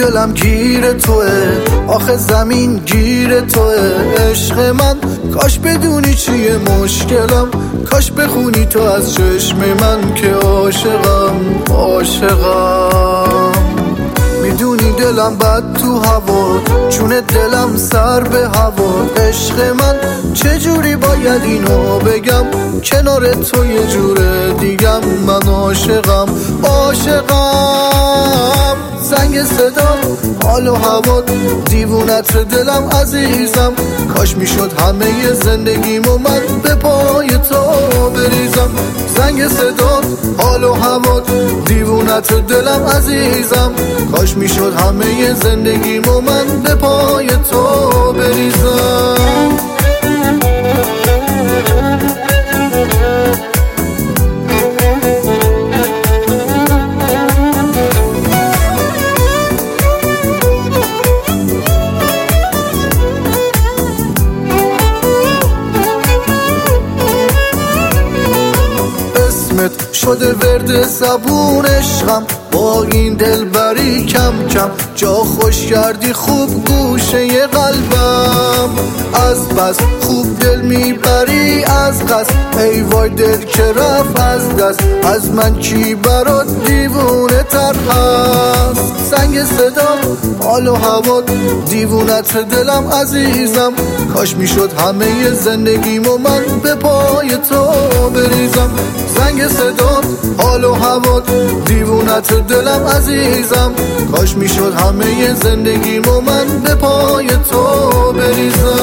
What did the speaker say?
دلم گیر توه، آخه زمین گیر توه. عشق من کاش بدونی چیه مشکلم، کاش بخونی تو از چشم من که عاشقم. میدونی دلم بد تو هوا، چون دلم سر به هوا. عشق من چجوری باید اینو بگم، کنار تو یه جوره دیگم. من عاشقم. زنگ صدا حال و هوا، دیوونت دلم عزیزم. کاش میشد همه زندگیمو من به پای تو بریزم. زنگ صدا حال و هوا، دیوونت دلم عزیزم. کاش میشد همه زندگیمو من به پای تو بریزم. شده ورد زبون عشقم، با این دلبری کم کم جا خوش کردی خوب گوشه قلبم. از بس خوب دل میبری از قصد، ای وای دل که رفت از دست. از من کی برات دیوونه تر هست. زنگ صدا حال و هوا، دیوونت دلم عزیزم. کاش میشد همه زندگیمو من به پای تو بریزم. زنگ صدا حال و هوا، دیوونت دلم عزیزم. کاش میشد همه زندگیمو من به پای تو بریزم.